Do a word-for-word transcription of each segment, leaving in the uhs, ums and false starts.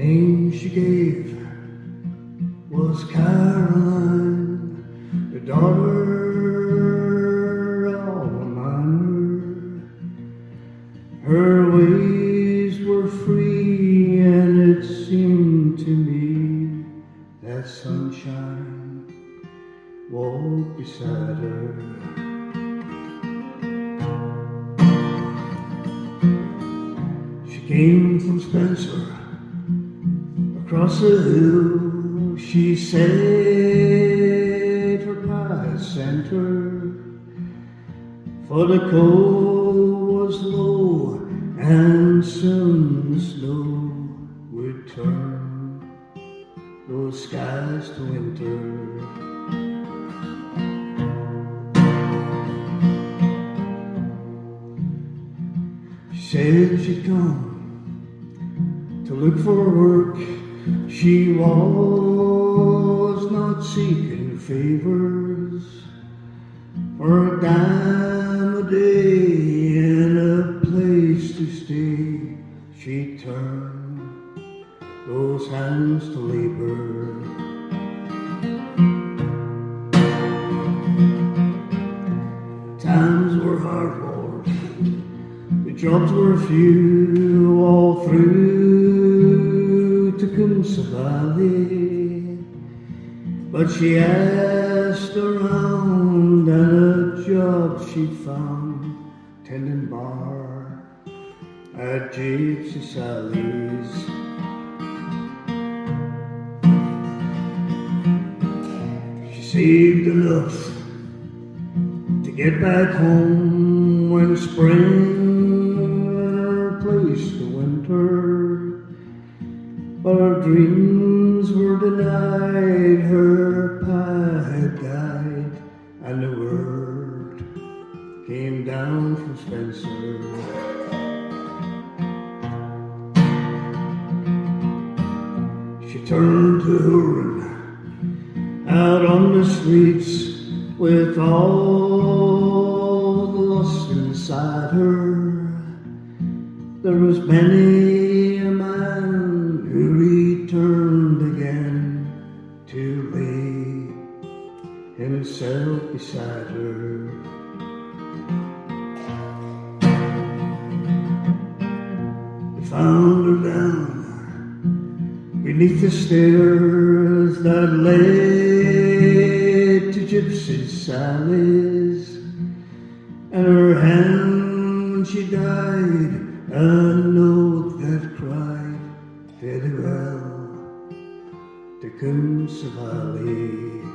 name she gave was Caroline, the daughter of a miner. Her ways were free, and it seemed to me that sunshine walked beside her. She came from Spencer, across the hill. She said her pa sent her, for the cold was low, and soon the snow would turn those skies to winter. She said she'd come to look for work. She was not seeking favors for a dime a day and a place to stay. She turned those hands to labor. Times were hard, Lord. The jobs were few all through Tecumseh Valley, but she asked around, and a job she found tending bar at Gypsy Sally's. She saved enough to get back home when spring replaced the winter, but her dreams were denied. Her pa had died, and the word came down from Spencer. She turned to Huron out on the streets with all the lust inside her. There was many a man who returned again to lay himself beside her. They found her down beneath the stairs that led to Gypsy Sally's, and her hand when she died, a note that cried, farewell, Tecumseh Valley.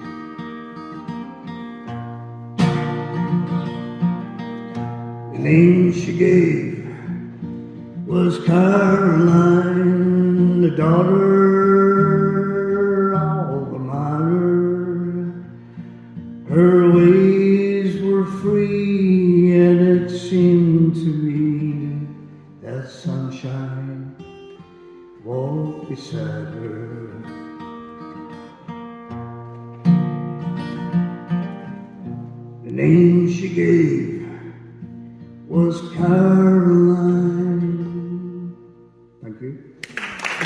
The name she gave was Caroline, the daughter of a miner. Her ways were free, and it seemed to me that sunshine walked beside her. The name she gave was Caroline.